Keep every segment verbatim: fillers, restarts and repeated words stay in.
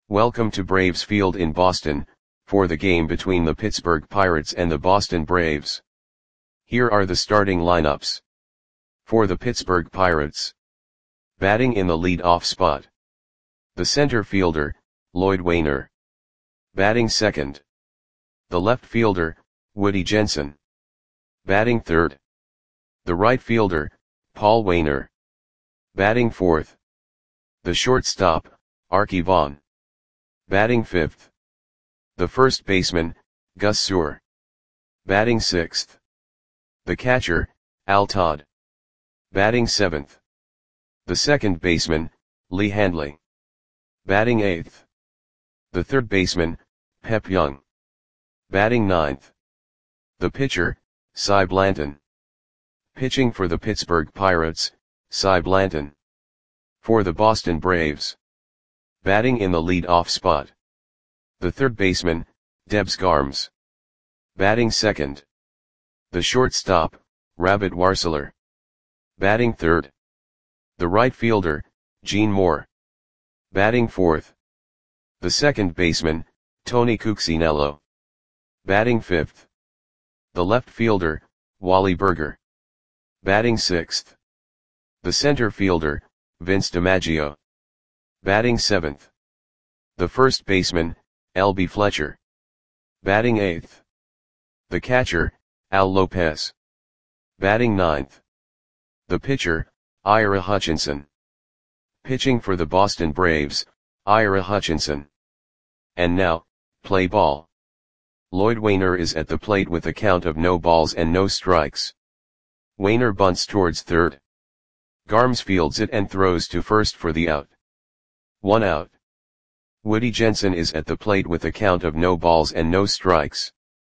Welcome to Braves Field in Boston, for the game between the Pittsburgh Pirates and the Boston Braves. Here are the starting lineups. For the Pittsburgh Pirates. Batting in the lead-off spot. The center fielder, Lloyd Waner. Batting second. The left fielder, Woody Jensen. Batting third. The right fielder, Paul Waner. Batting fourth. The shortstop, Arky Vaughan. Batting fifth. The first baseman, Gus Suhr. Batting sixth. The catcher, Al Todd. Batting seventh. The second baseman, Lee Handley. Batting eighth. The third baseman, Pep Young. Batting ninth. The pitcher, Cy Blanton. Pitching for the Pittsburgh Pirates, Cy Blanton. For the Boston Braves. Batting in the lead-off spot. The third baseman, Debs Garms. Batting second. The shortstop, Rabbit Warseler. Batting third. The right fielder, Gene Moore. Batting fourth. The second baseman, Tony Cuccinello. Batting fifth. The left fielder, Wally Burger. Batting sixth. The center fielder, Vince DiMaggio. Batting seventh. The first baseman, L B Fletcher. Batting eighth. The catcher, Al Lopez. Batting ninth. The pitcher, Ira Hutchinson. Pitching for the Boston Braves, Ira Hutchinson. And now, play ball. Lloyd Waner is at the plate with a count of no balls and no strikes. Waner bunts towards third. Garms fields it and throws to first for the out. One out. Woody Jensen is at the plate with a count of no balls and no strikes.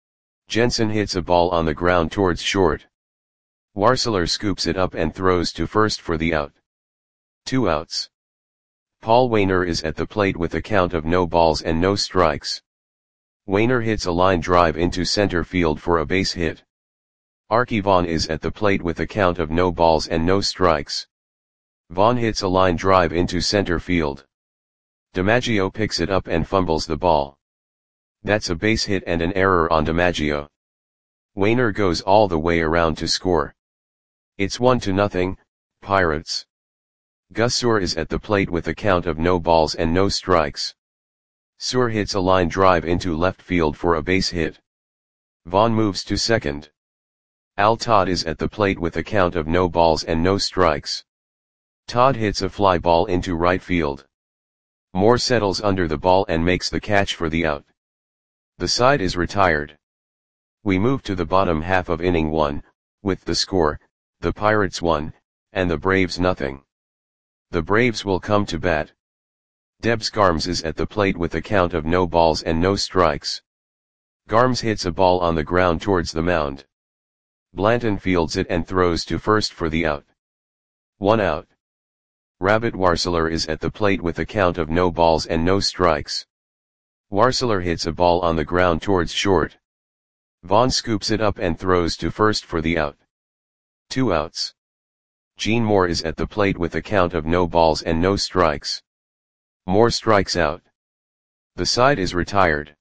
Jensen hits a ball on the ground towards short. Warseler scoops it up and throws to first for the out. Two outs. Paul Waner is at the plate with a count of no balls and no strikes. Waner hits a line drive into center field for a base hit. Arky Vaughan is at the plate with a count of no balls and no strikes. Vaughan hits a line drive into center field. DiMaggio picks it up and fumbles the ball. That's a base hit and an error on DiMaggio. Waner goes all the way around to score. It's one to nothing, Pirates. Gus Suhr is at the plate with a count of no balls and no strikes. Suhr hits a line drive into left field for a base hit. Vaughan moves to second. Al Todd is at the plate with a count of no balls and no strikes. Todd hits a fly ball into right field. Moore settles under the ball and makes the catch for the out. The side is retired. We move to the bottom half of inning one, with the score, the Pirates one, and the Braves nothing. The Braves will come to bat. Debs Garms is at the plate with a count of no balls and no strikes. Garms hits a ball on the ground towards the mound. Blanton fields it and throws to first for the out. One out. Rabbit Warseler is at the plate with a count of no balls and no strikes. Warseler hits a ball on the ground towards short. Vaughan scoops it up and throws to first for the out. Two outs. Gene Moore is at the plate with a count of no balls and no strikes. Moore strikes out. The side is retired.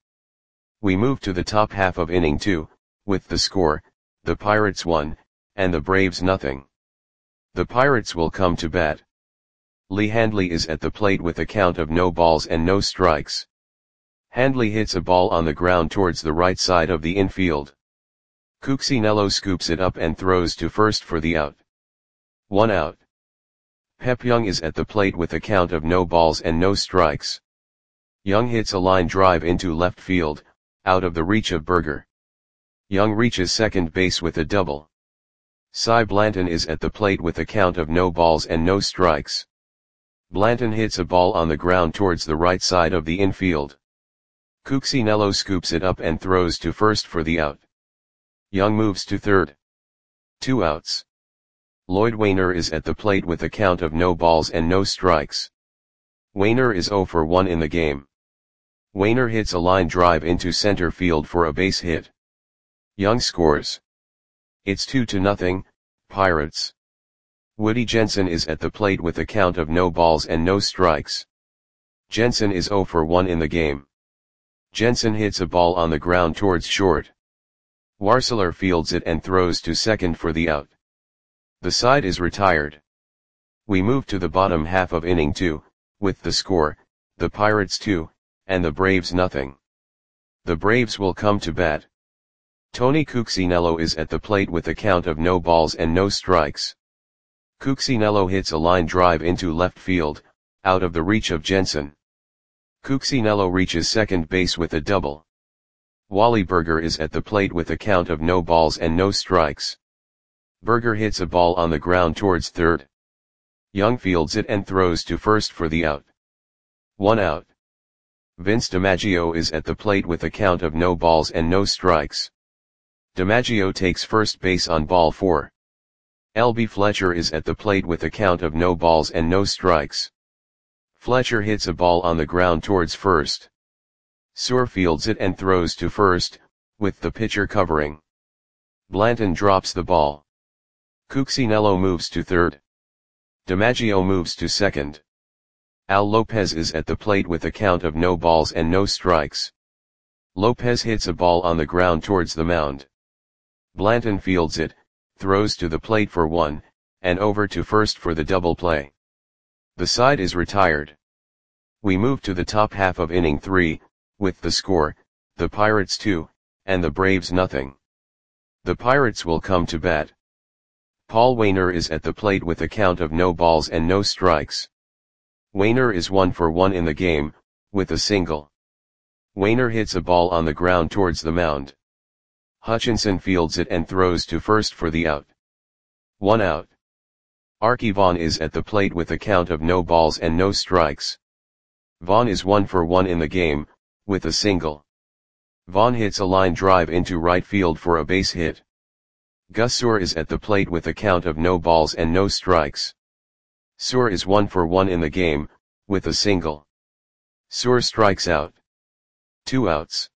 We move to the top half of inning two, with the score, the Pirates one, and the Braves nothing. The Pirates will come to bat. Lee Handley is at the plate with a count of no balls and no strikes. Handley hits a ball on the ground towards the right side of the infield. Cuccinello scoops it up and throws to first for the out. One out. Pep Young is at the plate with a count of no balls and no strikes. Young hits a line drive into left field, out of the reach of Burger. Young reaches second base with a double. Cy Blanton is at the plate with a count of no balls and no strikes. Blanton hits a ball on the ground towards the right side of the infield. Cuccinello scoops it up and throws to first for the out. Young moves to third. Two outs. Lloyd Waner is at the plate with a count of no balls and no strikes. Waner is zero for one in the game. Waner hits a line drive into center field for a base hit. Young scores. It's two to nothing, Pirates. Woody Jensen is at the plate with a count of no balls and no strikes. Jensen is zero for one in the game. Jensen hits a ball on the ground towards short. Warseler fields it and throws to second for the out. The side is retired. We move to the bottom half of inning two, with the score, the Pirates two, and the Braves nothing. The Braves will come to bat. Tony Cuccinello is at the plate with a count of no balls and no strikes. Cuccinello hits a line drive into left field, out of the reach of Jensen. Cuccinello reaches second base with a double. Wally Burger is at the plate with a count of no balls and no strikes. Burger hits a ball on the ground towards third. Young fields it and throws to first for the out. One out. Vince DiMaggio is at the plate with a count of no balls and no strikes. DiMaggio takes first base on ball four. L B Fletcher is at the plate with a count of no balls and no strikes. Fletcher hits a ball on the ground towards first. Suhr fields it and throws to first, with the pitcher covering. Blanton drops the ball. Cuccinello moves to third. DiMaggio moves to second. Al Lopez is at the plate with a count of no balls and no strikes. Lopez hits a ball on the ground towards the mound. Blanton fields it, throws to the plate for one, and over to first for the double play. The side is retired. We move to the top half of inning three, with the score, the Pirates two, and the Braves nothing. The Pirates will come to bat. Paul Waner is at the plate with a count of no balls and no strikes. Waner is one for one in the game, with a single. Waner hits a ball on the ground towards the mound. Hutchinson fields it and throws to first for the out. One out. Arky Vaughan is at the plate with a count of no balls and no strikes. Vaughan is one for one in the game, with a single. Vaughan hits a line drive into right field for a base hit. Gus Suhr is at the plate with a count of no balls and no strikes. Suhr is one for one in the game, with a single. Suhr strikes out. Two outs.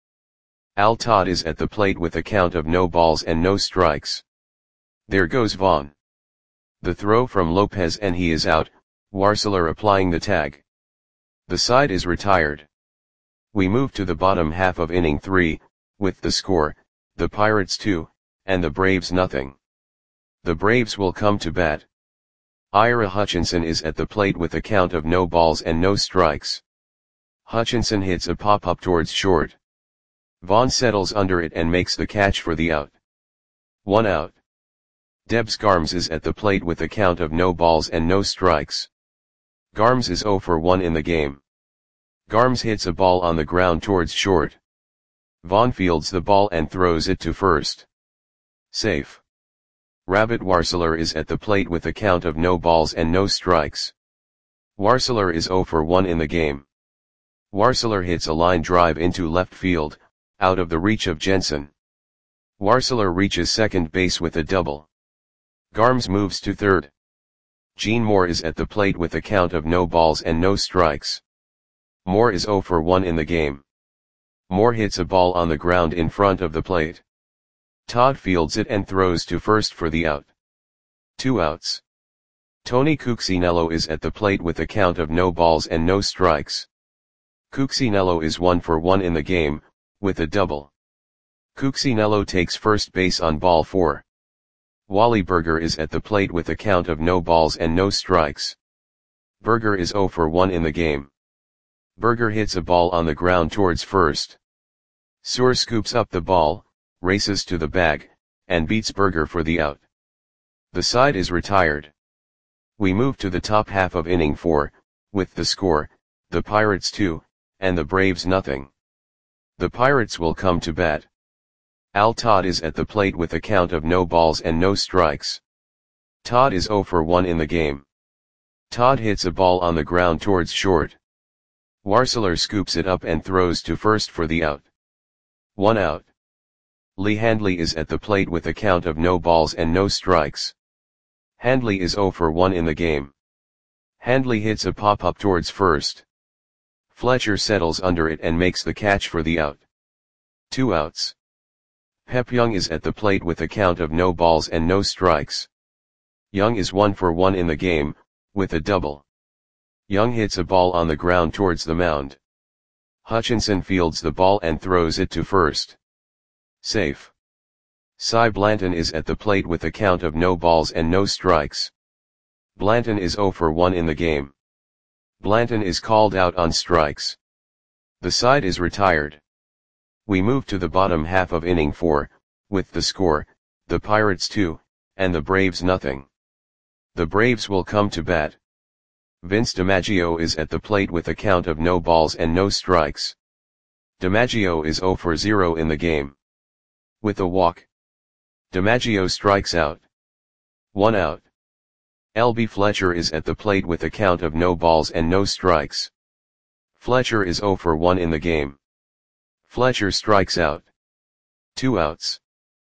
Al Todd is at the plate with a count of no balls and no strikes. There goes Vaughan. The throw from Lopez and he is out, Warseler applying the tag. The side is retired. We move to the bottom half of inning three, with the score, the Pirates two, and the Braves nothing. The Braves will come to bat. Ira Hutchinson is at the plate with a count of no balls and no strikes. Hutchinson hits a pop-up towards short. Vaughan settles under it and makes the catch for the out. One out. Debs Garms is at the plate with a count of no balls and no strikes. Garms is zero for one in the game. Garms hits a ball on the ground towards short. Vaughan fields the ball and throws it to first. Safe. Rabbit Warseler is at the plate with a count of no balls and no strikes. Warseler is zero for one in the game. Warseler hits a line drive into left field, out of the reach of Jensen. Warseler reaches second base with a double. Garms moves to third. Gene Moore is at the plate with a count of no balls and no strikes. Moore is zero for one in the game. Moore hits a ball on the ground in front of the plate. Todd fields it and throws to first for the out. Two outs. Tony Cuccinello is at the plate with a count of no balls and no strikes. Cuccinello is one for one in the game, with a double. Cuccinello takes first base on ball four. Wally Burger is at the plate with a count of no balls and no strikes. Burger is zero for one in the game. Burger hits a ball on the ground towards first. Suhr scoops up the ball, races to the bag, and beats Burger for the out. The side is retired. We move to the top half of inning four, with the score, the Pirates two, and the Braves nothing. The Pirates will come to bat. Al Todd is at the plate with a count of no balls and no strikes. Todd is zero for one in the game. Todd hits a ball on the ground towards short. Warseler scoops it up and throws to first for the out. One out. Lee Handley is at the plate with a count of no balls and no strikes. Handley is zero for one in the game. Handley hits a pop-up towards first. Fletcher settles under it and makes the catch for the out. Two outs. Pep Young is at the plate with a count of no balls and no strikes. Young is one for one in the game, with a double. Young hits a ball on the ground towards the mound. Hutchinson fields the ball and throws it to first. Safe. Cy Blanton is at the plate with a count of no balls and no strikes. Blanton is zero for one in the game. Blanton is called out on strikes. The side is retired. We move to the bottom half of inning four, with the score, the Pirates two, and the Braves nothing. The Braves will come to bat. Vince DiMaggio is at the plate with a count of no balls and no strikes. DiMaggio is zero for zero in the game. With a walk, DiMaggio strikes out. One out. L B Fletcher is at the plate with a count of no balls and no strikes. Fletcher is zero for one in the game. Fletcher strikes out. Two outs.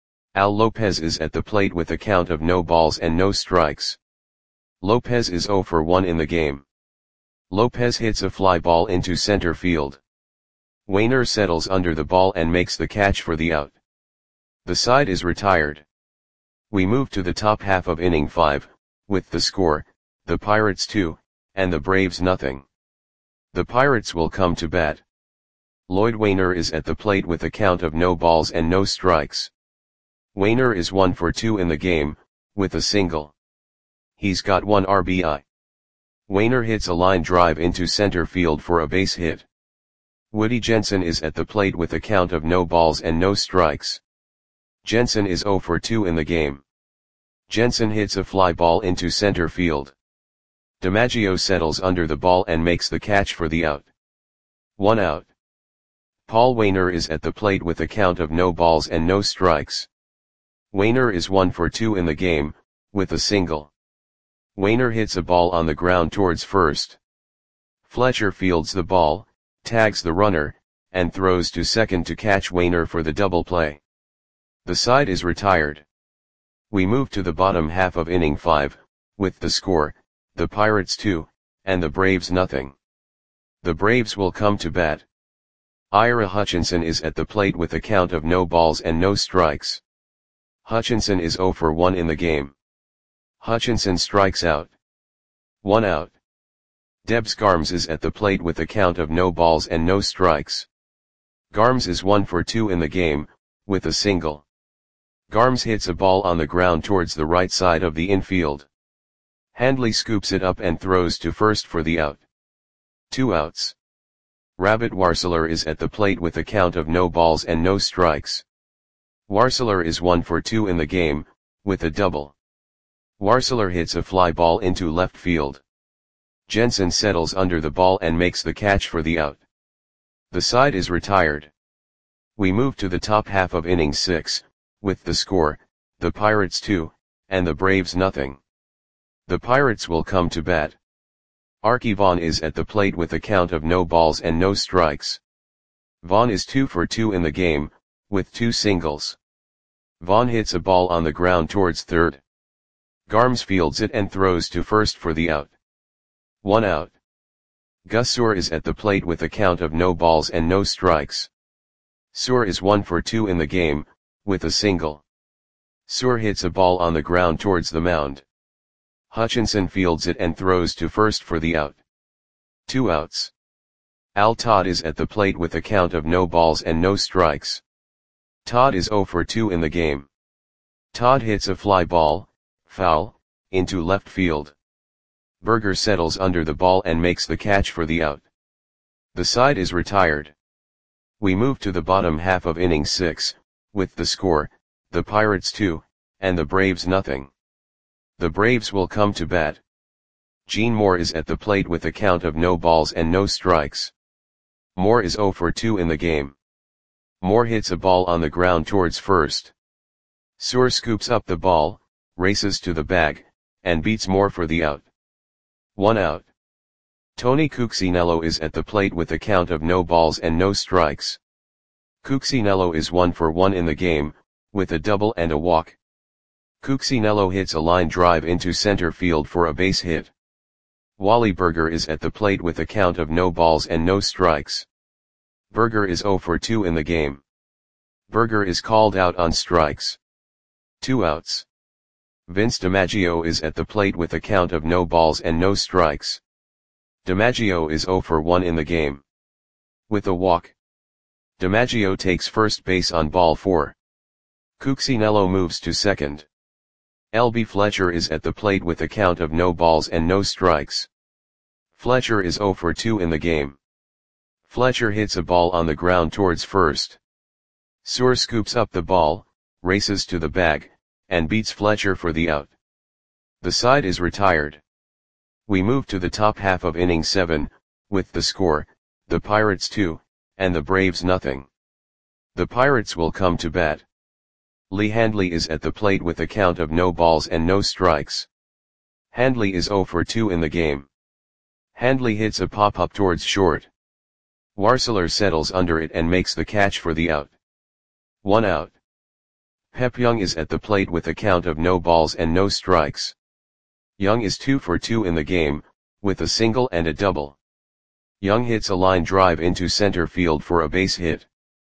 Al Lopez is at the plate with a count of no balls and no strikes. Lopez is zero for one in the game. Lopez hits a fly ball into center field. Wainer settles under the ball and makes the catch for the out. The side is retired. We move to the top half of inning five, with the score, the Pirates two, and the Braves nothing. The Pirates will come to bat. Lloyd Wainer is at the plate with a count of no balls and no strikes. Wainer is one for two in the game, with a single. He's got one R B I. Wainer hits a line drive into center field for a base hit. Woody Jensen is at the plate with a count of no balls and no strikes. Jensen is zero for two in the game. Jensen hits a fly ball into center field. DiMaggio settles under the ball and makes the catch for the out. One out. Paul Wainer is at the plate with a count of no balls and no strikes. Wainer is one for two in the game, with a single. Wainer hits a ball on the ground towards first. Fletcher fields the ball, tags the runner, and throws to second to catch Wainer for the double play. The side is retired. We move to the bottom half of inning five, with the score, the Pirates two, and the Braves nothing. The Braves will come to bat. Ira Hutchinson is at the plate with a count of no balls and no strikes. Hutchinson is zero for one in the game. Hutchinson strikes out. One out. Debs Garms is at the plate with a count of no balls and no strikes. Garms is one for two in the game, with a single. Garms hits a ball on the ground towards the right side of the infield. Handley scoops it up and throws to first for the out. Two outs. Rabbit Warseler is at the plate with a count of no balls and no strikes. Warseler is one for two in the game, with a double. Warseler hits a fly ball into left field. Jensen settles under the ball and makes the catch for the out. The side is retired. We move to the top half of inning six, with the score, the Pirates two, and the Braves nothing. The Pirates will come to bat. Archie Vaughn is at the plate with a count of no balls and no strikes. Vaughn is two for two in the game, with two singles. Vaughn hits a ball on the ground towards third. Garms fields it and throws to first for the out. One out. Gus Soor is at the plate with a count of no balls and no strikes. Soor is one for two in the game, with a single. Soor hits a ball on the ground towards the mound. Hutchinson fields it and throws to first for the out. Two outs. Al Todd is at the plate with a count of no balls and no strikes. Todd is zero for two in the game. Todd hits a fly ball, foul, into left field. Berger settles under the ball and makes the catch for the out. The side is retired. We move to the bottom half of inning six, with the score, the Pirates two, and the Braves nothing. The Braves will come to bat. Gene Moore is at the plate with a count of no balls and no strikes. Moore is zero for two in the game. Moore hits a ball on the ground towards first. Soor scoops up the ball, races to the bag, and beats Moore for the out. One out. Tony Cuccinello is at the plate with a count of no balls and no strikes. Cuccinello is one for one in the game, with a double and a walk. Cuccinello hits a line drive into center field for a base hit. Wally Berger is at the plate with a count of no balls and no strikes. Berger is zero for two in the game. Berger is called out on strikes. Two outs. Vince DiMaggio is at the plate with a count of no balls and no strikes. DiMaggio is zero for one in the game. With a walk, DiMaggio takes first base on ball four. Cuccinello moves to second. L B Fletcher is at the plate with a count of no balls and no strikes. Fletcher is zero for two in the game. Fletcher hits a ball on the ground towards first. Suhr scoops up the ball, races to the bag, and beats Fletcher for the out. The side is retired. We move to the top half of inning seven, with the score, the Pirates two, and the Braves nothing. The Pirates will come to bat. Lee Handley is at the plate with a count of no balls and no strikes. Handley is zero for two in the game. Handley hits a pop-up towards short. Warseler settles under it and makes the catch for the out. One out. Pep Young is at the plate with a count of no balls and no strikes. Young is two for two in the game, with a single and a double. Young hits a line drive into center field for a base hit.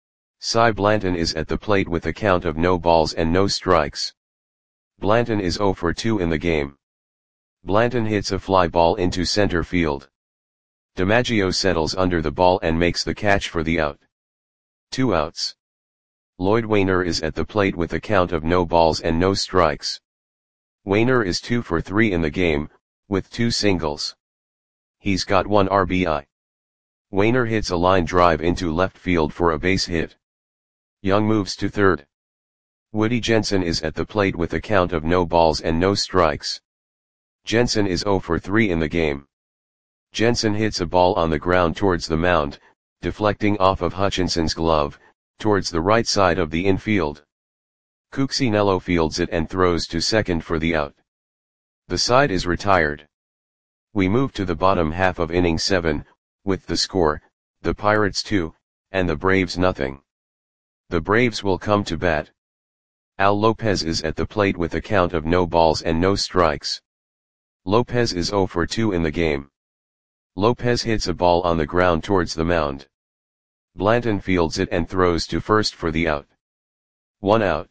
Cy Blanton is at the plate with a count of no balls and no strikes. Blanton is zero for two in the game. Blanton hits a fly ball into center field. DiMaggio settles under the ball and makes the catch for the out. Two outs. Lloyd Wainer is at the plate with a count of no balls and no strikes. Wainer is two for three in the game, with two singles. He's got one R B I. Wainer hits a line drive into left field for a base hit. Young moves to third. Woody Jensen is at the plate with a count of no balls and no strikes. Jensen is zero for three in the game. Jensen hits a ball on the ground towards the mound, deflecting off of Hutchinson's glove, towards the right side of the infield. Cuccinello fields it and throws to second for the out. The side is retired. We move to the bottom half of inning seven, with the score, the Pirates two, and the Braves nothing. The Braves will come to bat. Al Lopez is at the plate with a count of no balls and no strikes. Lopez is zero for two in the game. Lopez hits a ball on the ground towards the mound. Blanton fields it and throws to first for the out. One out.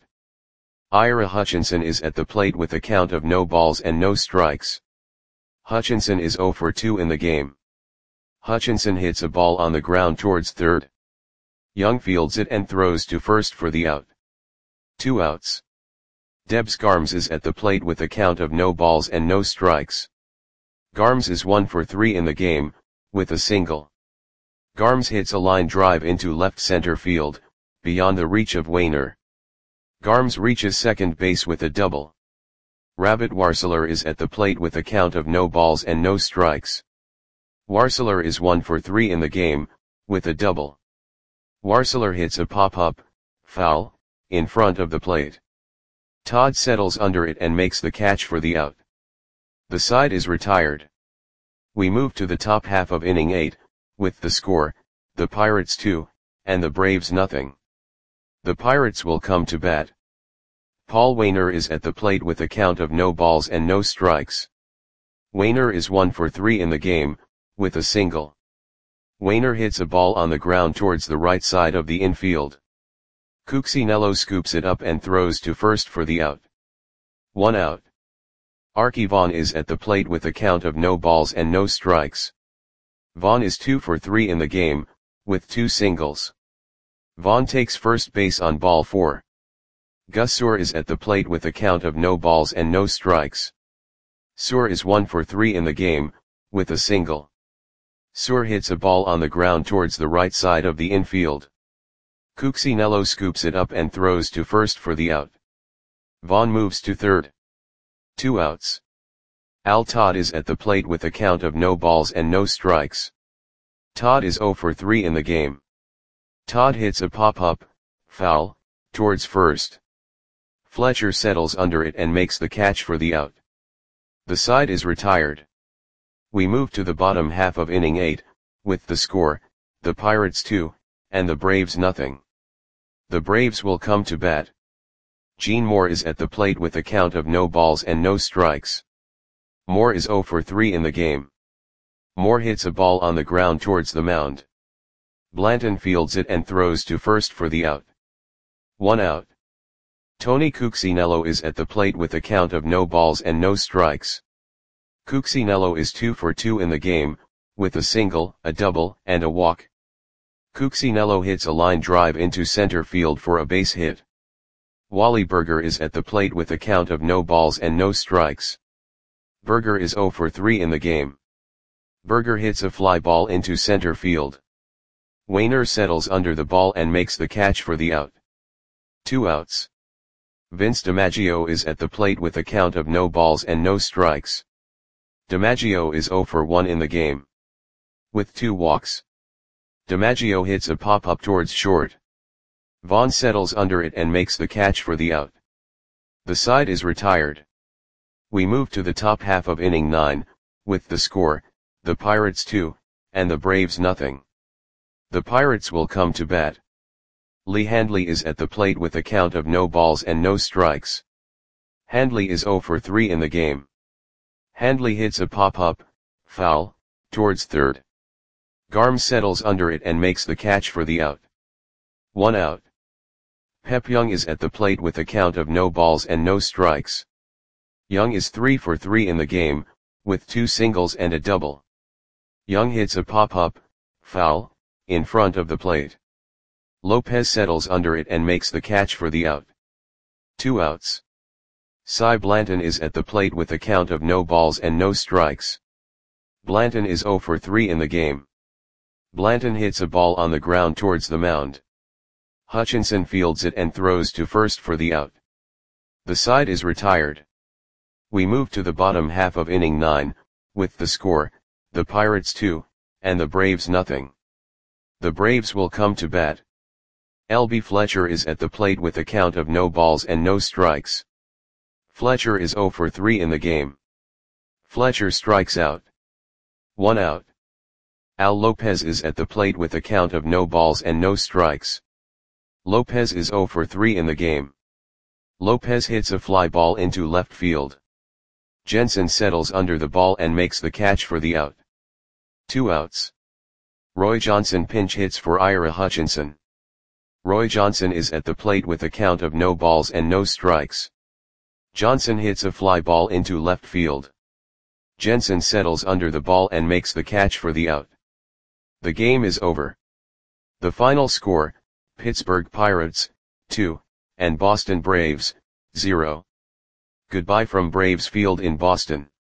Ira Hutchinson is at the plate with a count of no balls and no strikes. Hutchinson is zero for two in the game. Hutchinson hits a ball on the ground towards third. Young fields it and throws to first for the out. Two outs. Debs Garms is at the plate with a count of no balls and no strikes. Garms is one for three in the game, with a single. Garms hits a line drive into left center field, beyond the reach of Wainer. Garms reaches second base with a double. Rabbit Warseler is at the plate with a count of no balls and no strikes. Warseler is one for three in the game, with a double. Warseler hits a pop-up, foul, in front of the plate. Todd settles under it and makes the catch for the out. The side is retired. We move to the top half of inning eight, with the score, the Pirates two, and the Braves nothing. The Pirates will come to bat. Paul Wainer is at the plate with a count of no balls and no strikes. Wainer is one for three in the game, with a single. Wainer hits a ball on the ground towards the right side of the infield. Cuccinello scoops it up and throws to first for the out. One out. Arky Vaughan is at the plate with a count of no balls and no strikes. Vaughan is two for three in the game, with two singles. Vaughan takes first base on ball four. Gus Suhr is at the plate with a count of no balls and no strikes. Suhr is one for three in the game, with a single. Suhr hits a ball on the ground towards the right side of the infield. Cuccinello scoops it up and throws to first for the out. Vaughan moves to third. Two outs. Al Todd is at the plate with a count of no balls and no strikes. Todd is zero for three in the game. Todd hits a pop-up, foul, towards first. Fletcher settles under it and makes the catch for the out. The side is retired. We move to the bottom half of inning eight, with the score, the Pirates two, and the Braves nothing. The Braves will come to bat. Gene Moore is at the plate with a count of no balls and no strikes. Moore is zero for three in the game. Moore hits a ball on the ground towards the mound. Blanton fields it and throws to first for the out. One out. Tony Cuccinello is at the plate with a count of no balls and no strikes. Cuccinello is two for two in the game, with a single, a double, and a walk. Cuccinello hits a line drive into center field for a base hit. Wally Burger is at the plate with a count of no balls and no strikes. Burger is zero for three in the game. Burger hits a fly ball into center field. Wainer settles under the ball and makes the catch for the out. Two outs. Vince DiMaggio is at the plate with a count of no balls and no strikes. DiMaggio is zero for one in the game. With two walks. DiMaggio hits a pop-up towards short. Vaughn settles under it and makes the catch for the out. The side is retired. We move to the top half of inning nine, with the score, the Pirates two, and the Braves nothing. The Pirates will come to bat. Lee Handley is at the plate with a count of no balls and no strikes. Handley is zero for three in the game. Handley hits a pop-up, foul, towards third. Garm settles under it and makes the catch for the out. One out. Pep Young is at the plate with a count of no balls and no strikes. Young is three for three in the game, with two singles and a double. Young hits a pop-up, foul, in front of the plate. Lopez settles under it and makes the catch for the out. Two outs. Cy Blanton is at the plate with a count of no balls and no strikes. Blanton is zero for three in the game. Blanton hits a ball on the ground towards the mound. Hutchinson fields it and throws to first for the out. The side is retired. We move to the bottom half of inning nine, with the score, the Pirates two, and the Braves nothing. The Braves will come to bat. L B Fletcher is at the plate with a count of no balls and no strikes. Fletcher is zero for three in the game. Fletcher strikes out. One out. Al Lopez is at the plate with a count of no balls and no strikes. Lopez is zero for three in the game. Lopez hits a fly ball into left field. Jensen settles under the ball and makes the catch for the out. Two outs. Roy Johnson pinch hits for Ira Hutchinson. Roy Johnson is at the plate with a count of no balls and no strikes. Johnson hits a fly ball into left field. Jensen settles under the ball and makes the catch for the out. The game is over. The final score, Pittsburgh Pirates, two, and Boston Braves, zero. Goodbye from Braves Field in Boston.